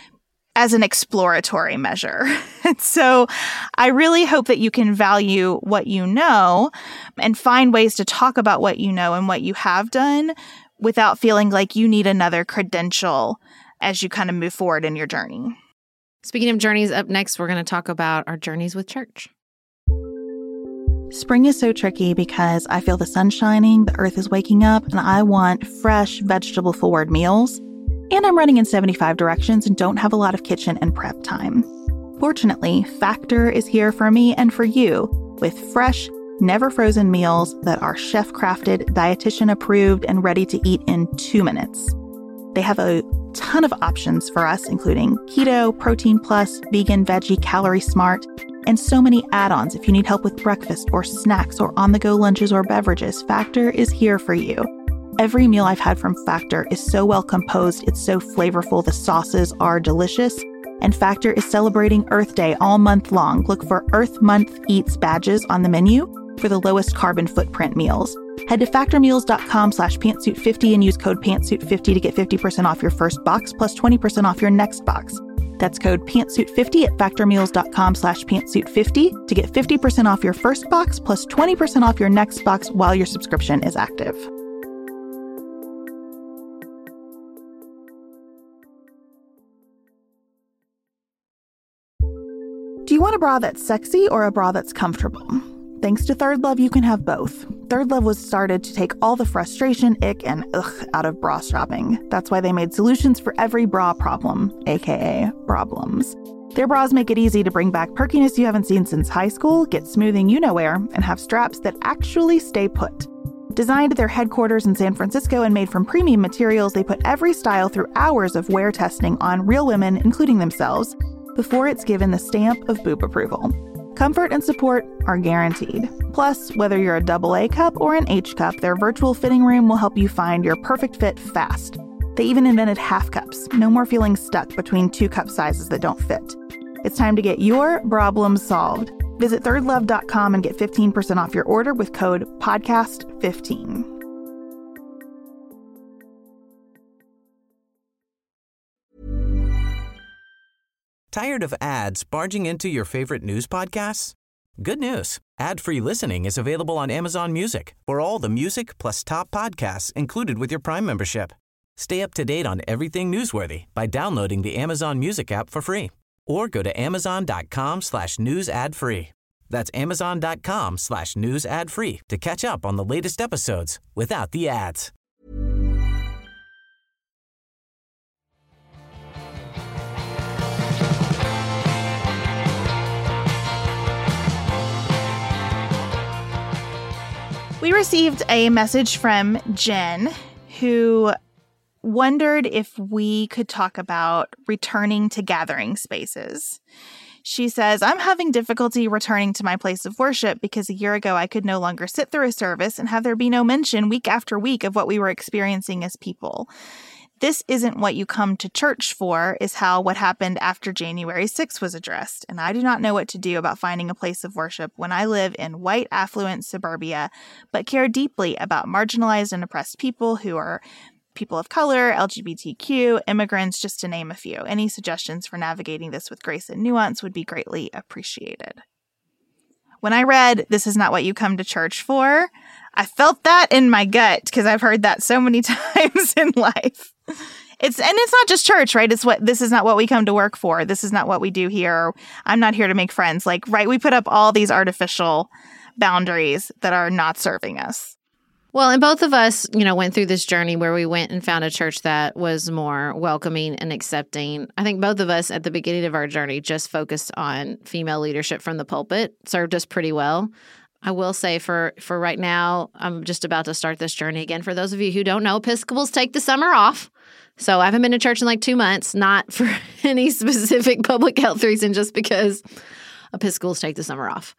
Speaker 1: as an exploratory measure. And so I really hope that you can value what you know and find ways to talk about what you know and what you have done without feeling like you need another credential as you kind of move forward in your journey.
Speaker 2: Speaking of journeys, up next, we're going to talk about our journeys with church.
Speaker 1: Spring is so tricky because I feel the sun shining, the earth is waking up, and I want fresh, vegetable-forward meals. And I'm running in seventy-five directions and don't have a lot of kitchen and prep time. Fortunately, Factor is here for me and for you with fresh, never-frozen meals that are chef-crafted, dietitian-approved, and ready to eat in two minutes. They have a ton of options for us, including keto, protein plus, vegan, veggie, calorie smart, and so many add-ons if you need help with breakfast or snacks or on-the-go lunches or beverages. Factor is here for you. Every meal I've had from Factor is so well composed, it's so flavorful, the sauces are delicious, and Factor is celebrating Earth Day all month long. Look for Earth Month Eats badges on the menu for the lowest carbon footprint meals. Head to factormeals.com slash pantsuit50 and use code pantsuit fifty to get fifty percent off your first box plus twenty percent off your next box. That's code pantsuit fifty at factormeals.com slash pantsuit50 to get fifty percent off your first box plus twenty percent off your next box while your subscription is active. Do you want a bra that's sexy or a bra that's comfortable? Thanks to Third Love, you can have both. Third Love was started to take all the frustration, ick, and ugh out of bra shopping. That's why they made solutions for every bra problem, aka problems. Their bras make it easy to bring back perkiness you haven't seen since high school, get smoothing you-know-where, and have straps that actually stay put. Designed at their headquarters in San Francisco and made from premium materials, they put every style through hours of wear testing on real women, including themselves, before it's given the stamp of boob approval. Comfort and support are guaranteed. Plus, whether you're a double A cup or an H cup, their virtual fitting room will help you find your perfect fit fast. They even invented half cups. No more feeling stuck between two cup sizes that don't fit. It's time to get your problems solved. Visit third love dot com and get fifteen percent off your order with code podcast fifteen.
Speaker 7: Tired of ads barging into your favorite news podcasts? Good news. Ad-free listening is available on Amazon Music for all the music plus top podcasts included with your Prime membership. Stay up to date on everything newsworthy by downloading the Amazon Music app for free or go to amazon.com slash news ad free. That's amazon.com slash news ad free to catch up on the latest episodes without the ads.
Speaker 1: We received a message from Jen, who wondered if we could talk about returning to gathering spaces. She says, I'm having difficulty returning to my place of worship because a year ago I could no longer sit through a service and have there be no mention week after week of what we were experiencing as people. This isn't what you come to church for, is how what happened after January sixth was addressed. And I do not know what to do about finding a place of worship when I live in white, affluent suburbia, but care deeply about marginalized and oppressed people who are people of color, L G B T Q, immigrants, just to name a few. Any suggestions for navigating this with grace and nuance would be greatly appreciated. When I read, this is not what you come to church for, I felt that in my gut because I've heard that so many times in life. It's and it's not just church, right? It's what this is not what we come to work for. This is not what we do here. I'm not here to make friends. Like, right, we put up all these artificial boundaries that are not serving us.
Speaker 2: Well, and both of us, you know, went through this journey where we went and found a church that was more welcoming and accepting. I think both of us at the beginning of our journey just focused on female leadership from the pulpit, served us pretty well. I will say for, for right now, I'm just about to start this journey again. For those of you who don't know, Episcopals take the summer off. So I haven't been to church in like two months, not for any specific public health reason, just because Episcopals take the summer off.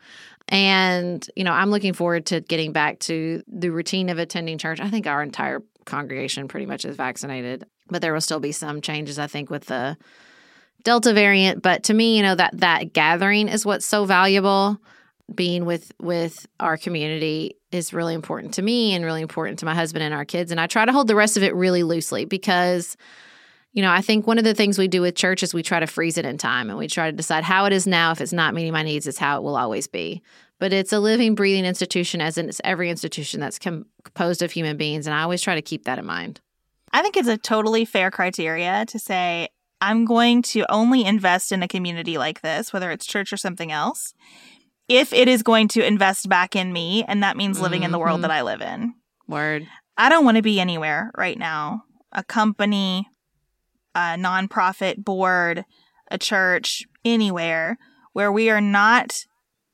Speaker 2: And, you know, I'm looking forward to getting back to the routine of attending church. I think our entire congregation pretty much is vaccinated, but there will still be some changes, I think, with the Delta variant. But to me, you know, that that gathering is what's so valuable. Being with with our community is really important to me and really important to my husband and our kids. And I try to hold the rest of it really loosely because, you know, I think one of the things we do with church is we try to freeze it in time and we try to decide how it is now. If it's not meeting my needs, it's how it will always be. But it's a living, breathing institution, as in it's every institution that's composed of human beings. And I always try to keep that in mind.
Speaker 1: I think it's a totally fair criteria to say, I'm going to only invest in a community like this, whether it's church or something else, if it is going to invest back in me, and that means living mm-hmm. in the world that I live in.
Speaker 2: Word.
Speaker 1: I don't want to be anywhere right now. A company, a nonprofit board, a church, anywhere where we are not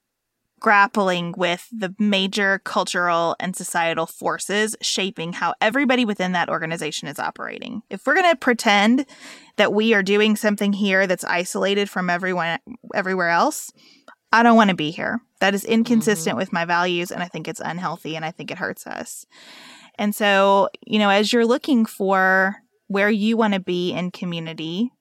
Speaker 1: grappling with the major cultural and societal forces shaping how everybody within that organization is operating. If we're going to pretend that we are doing something here that's isolated from everyone everywhere else, I don't want to be here. That is inconsistent mm-hmm. with my values, and I think it's unhealthy, and I think it hurts us. And so, you know, as you're looking for where you want to be in community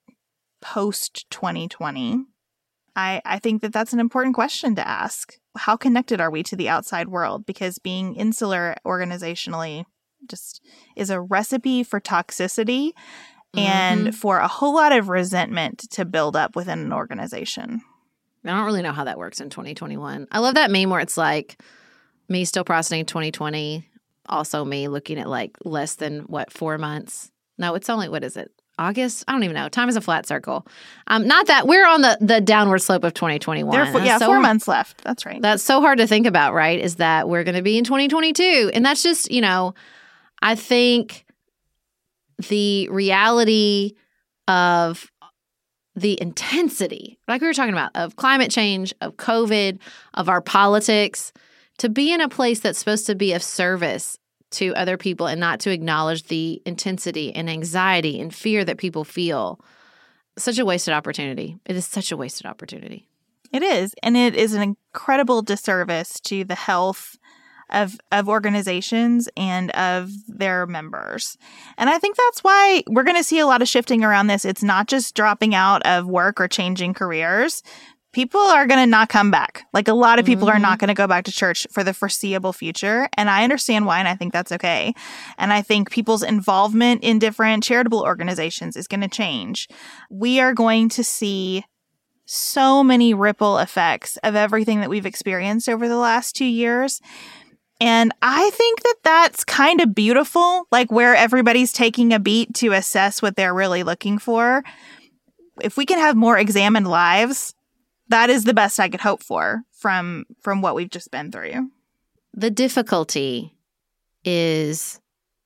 Speaker 1: post twenty twenty, I, I think that that's an important question to ask. How connected are we to the outside world? Because being insular organizationally just is a recipe for toxicity mm-hmm. and for a whole lot of resentment to build up within an organization.
Speaker 2: I don't really know how that works in twenty twenty-one. I love that meme where it's like me still processing twenty twenty, also me looking at like less than, what, four months? No, it's only, what is it? August? I don't even know. Time is a flat circle. Um, not that we're on the, the downward slope of twenty twenty-one.
Speaker 1: There, yeah,
Speaker 2: so,
Speaker 1: four months left. That's right.
Speaker 2: That's so hard to think about, right? Is that we're going to be in twenty twenty-two. And that's just, you know, I think the reality of the intensity, like we were talking about, of climate change, of COVID, of our politics, to be in a place that's supposed to be of service to other people and not to acknowledge the intensity and anxiety and fear that people feel. Such a wasted opportunity. It is such a wasted opportunity.
Speaker 1: It is. And it is an incredible disservice to the health of of organizations and of their members. And I think that's why we're going to see a lot of shifting around this. It's not just dropping out of work or changing careers. People are going to not come back. Like a lot of people mm-hmm. are not going to go back to church for the foreseeable future. And I understand why, and I think that's okay. And I think people's involvement in different charitable organizations is going to change. We are going to see so many ripple effects of everything that we've experienced over the last two years. And I think that that's kind of beautiful, like where everybody's taking a beat to assess what they're really looking for. If we can have more examined lives, that is the best I could hope for from from what we've just been through.
Speaker 2: The difficulty is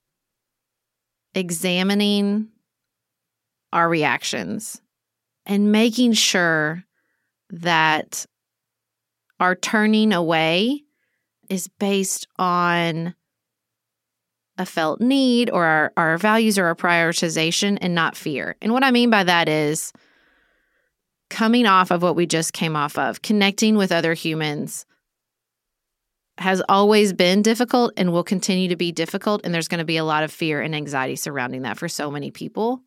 Speaker 2: examining our reactions and making sure that our turning away is based on a felt need or our, our values or our prioritization and not fear. And what I mean by that is coming off of what we just came off of, connecting with other humans has always been difficult and will continue to be difficult. And there's going to be a lot of fear and anxiety surrounding that for so many people.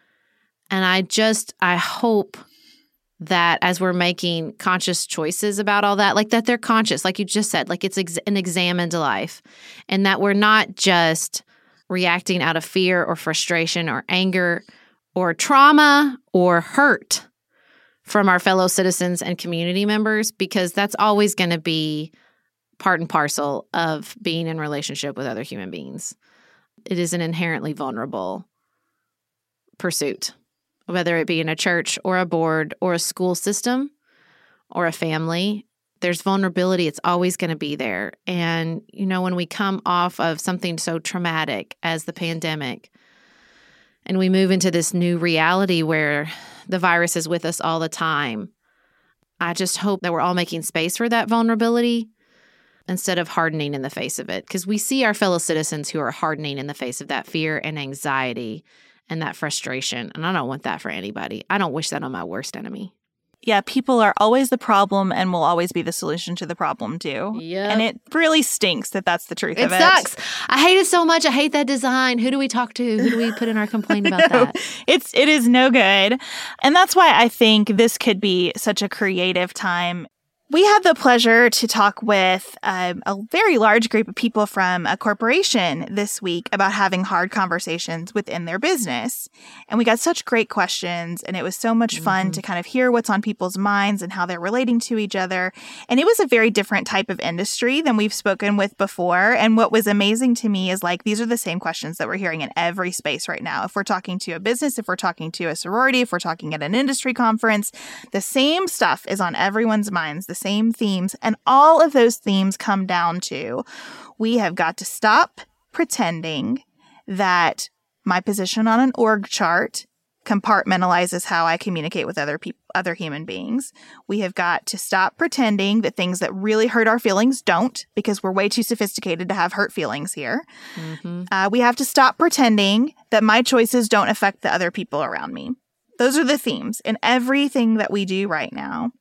Speaker 2: And I just, I hope that as we're making conscious choices about all that, like that they're conscious, like you just said, like it's ex- an examined life, and that we're not just reacting out of fear or frustration or anger or trauma or hurt from our fellow citizens and community members, because that's always going to be part and parcel of being in relationship with other human beings. It is an inherently vulnerable pursuit, whether it be in a church or a board or a school system or a family. There's vulnerability. It's always going to be there. And, you know, when we come off of something so traumatic as the pandemic and we move into this new reality where the virus is with us all the time, I just hope that we're all making space for that vulnerability instead of hardening in the face of it. Because we see our fellow citizens who are hardening in the face of that fear and anxiety and that frustration. And I don't want that for anybody. I don't wish that on my worst enemy.
Speaker 1: Yeah, people are always the problem and will always be the solution to the problem too.
Speaker 2: Yeah.
Speaker 1: And it really stinks that that's the truth
Speaker 2: it
Speaker 1: of it.
Speaker 2: It sucks. I hate it so much. I hate that design. Who do we talk to? Who do we put in our complaint about that?
Speaker 1: It's, it is no good. And that's why I think this could be such a creative time. We had the pleasure to talk with um, a very large group of people from a corporation this week about having hard conversations within their business. And we got such great questions, and it was so much fun mm-hmm. to kind of hear what's on people's minds and how they're relating to each other. And it was a very different type of industry than we've spoken with before. And what was amazing to me is like, these are the same questions that we're hearing in every space right now. If we're talking to a business, if we're talking to a sorority, if we're talking at an industry conference, the same stuff is on everyone's minds. The same themes, and all of those themes come down to we have got to stop pretending that my position on an org chart compartmentalizes how I communicate with other people, other human beings. We have got to stop pretending that things that really hurt our feelings don't, because we're way too sophisticated to have hurt feelings here. Mm-hmm. Uh, we have to stop pretending that my choices don't affect the other people around me. Those are the themes in everything that we do right now.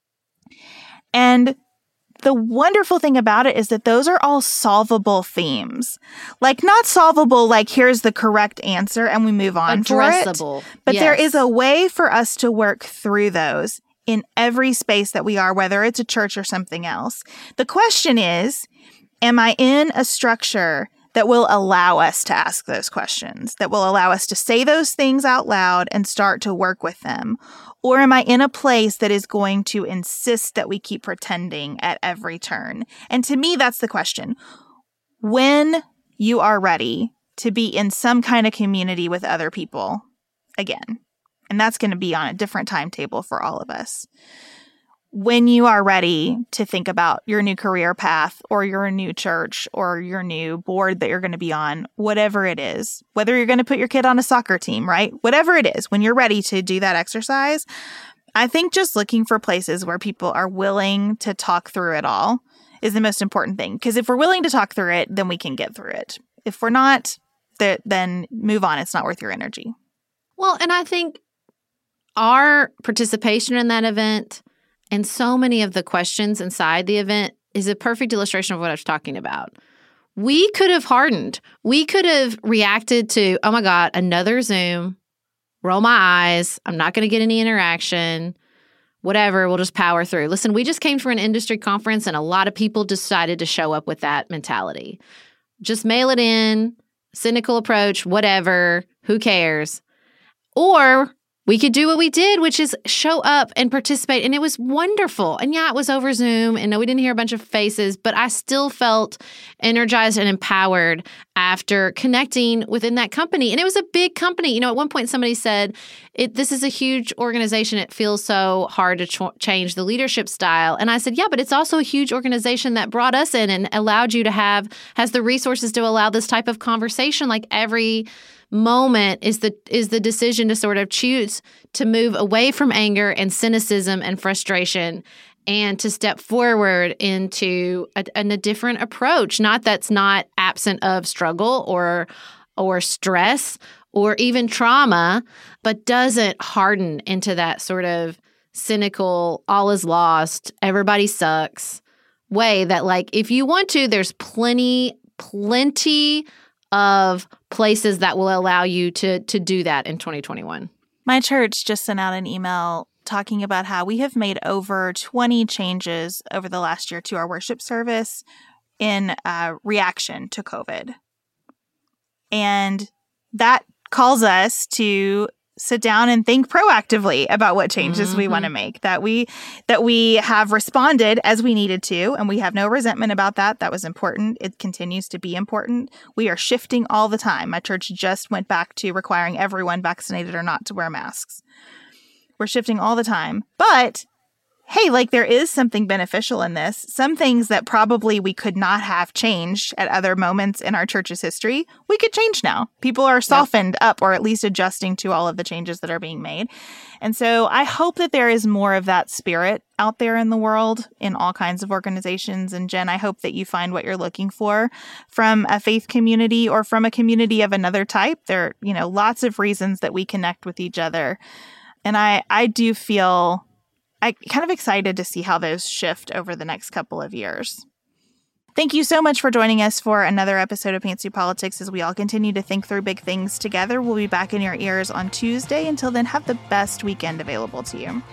Speaker 1: And the wonderful thing about it is that those are all solvable themes. Like, not solvable, like, here's the correct answer and we move on for it.
Speaker 2: Addressable.
Speaker 1: But
Speaker 2: yes.
Speaker 1: there is a way for us to work through those in every space that we are, whether it's a church or something else. The question is, am I in a structure that will allow us to ask those questions, that will allow us to say those things out loud and start to work with them? Or am I in a place that is going to insist that we keep pretending at every turn? And to me, that's the question. When you are ready to be in some kind of community with other people, again. And that's going to be on a different timetable for all of us. When you are ready to think about your new career path or your new church or your new board that you're going to be on, whatever it is, whether you're going to put your kid on a soccer team, right? Whatever it is, when you're ready to do that exercise, I think just looking for places where people are willing to talk through it all is the most important thing. Because if we're willing to talk through it, then we can get through it. If we're not, th- then move on. It's not worth your energy.
Speaker 2: Well, and I think our participation in that event and so many of the questions inside the event is a perfect illustration of what I was talking about. We could have hardened. We could have reacted to, oh my God, another Zoom, roll my eyes, I'm not going to get any interaction, whatever, we'll just power through. Listen, we just came for an industry conference and a lot of people decided to show up with that mentality. Just mail it in, cynical approach, whatever, who cares? Or we could do what we did, which is show up and participate. And it was wonderful. And yeah, it was over Zoom. And no, we didn't hear a bunch of faces, but I still felt energized and empowered after connecting within that company. And it was a big company. You know, at one point somebody said, it, this is a huge organization. It feels so hard to ch- change the leadership style. And I said, yeah, but it's also a huge organization that brought us in and allowed you to have, has the resources to allow this type of conversation. Like every moment is the is the decision to sort of choose to move away from anger and cynicism and frustration and to step forward into a, a different approach. Not that's not absent of struggle or or stress or even trauma, but doesn't harden into that sort of cynical, all is lost, everybody sucks way that, like, if you want to, there's plenty, plenty of places that will allow you to to do that in twenty twenty-one.
Speaker 1: My church just sent out an email talking about how we have made over twenty changes over the last year to our worship service in uh, reaction to COVID. And that calls us to sit down and think proactively about what changes mm-hmm. we want to make, that we that we have responded as we needed to, and we have no resentment about that. That was important. It continues to be important. We are shifting all the time. My church just went back to requiring everyone, vaccinated or not, to wear masks. We're shifting all the time. But hey, like, there is something beneficial in this. Some things that probably we could not have changed at other moments in our church's history, we could change now. People are softened yep. up or at least adjusting to all of the changes that are being made. And so I hope that there is more of that spirit out there in the world in all kinds of organizations. And Jen, I hope that you find what you're looking for from a faith community or from a community of another type. There are, you know, lots of reasons that we connect with each other. And I, I do feel I'm kind of excited to see how those shift over the next couple of years. Thank you so much for joining us for another episode of Pantsuit Politics as we all continue to think through big things together. We'll be back in your ears on Tuesday. Until then, have the best weekend available to you.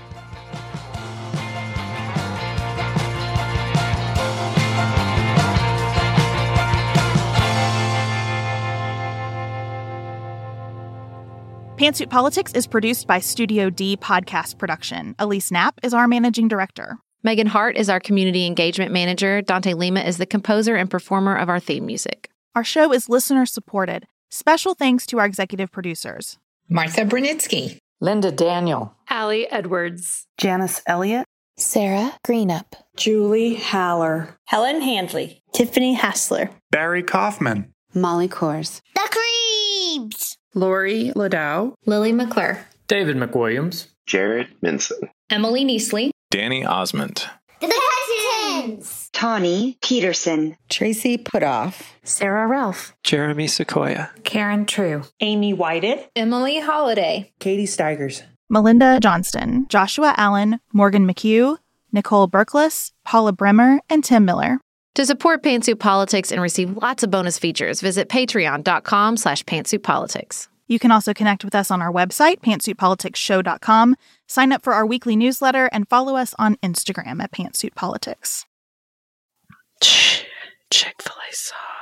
Speaker 1: Pantsuit Politics is produced by Studio D Podcast Production. Elise Knapp is our managing director.
Speaker 2: Megan Hart is our community engagement manager. Dante Lima is the composer and performer of our theme music.
Speaker 1: Our show is listener supported. Special thanks to our executive producers:
Speaker 8: Martha Brunitsky,
Speaker 9: Linda Daniel,
Speaker 10: Allie Edwards,
Speaker 11: Janice Elliott,
Speaker 12: Sarah Greenup,
Speaker 13: Julie Haller,
Speaker 14: Helen Handley,
Speaker 15: Tiffany Hassler,
Speaker 16: Barry Kaufman,
Speaker 17: Molly Kors,
Speaker 18: The Creeps,
Speaker 19: Lori Ladow,
Speaker 20: Lily McClure,
Speaker 21: David McWilliams,
Speaker 22: Jared Minson,
Speaker 20: Emily Neasley,
Speaker 23: Danny Osmond,
Speaker 18: The Hutchins,
Speaker 24: Tawny Peterson,
Speaker 25: Tracy Putoff,
Speaker 26: Sarah Ralph,
Speaker 27: Jeremy Sequoia,
Speaker 28: Karen True,
Speaker 29: Amy Whited,
Speaker 20: Emily Holiday,
Speaker 30: Katie Steigers,
Speaker 1: Melinda Johnston, Joshua Allen, Morgan McHugh, Nicole Berkless, Paula Bremer, and Tim Miller.
Speaker 2: To support Pantsuit Politics and receive lots of bonus features, visit patreon.com slash pantsuitpolitics.
Speaker 1: You can also connect with us on our website, pantsuit politics show dot com, sign up for our weekly newsletter, and follow us on Instagram at Pantsuit Politics.
Speaker 10: Chick-fil-A sauce.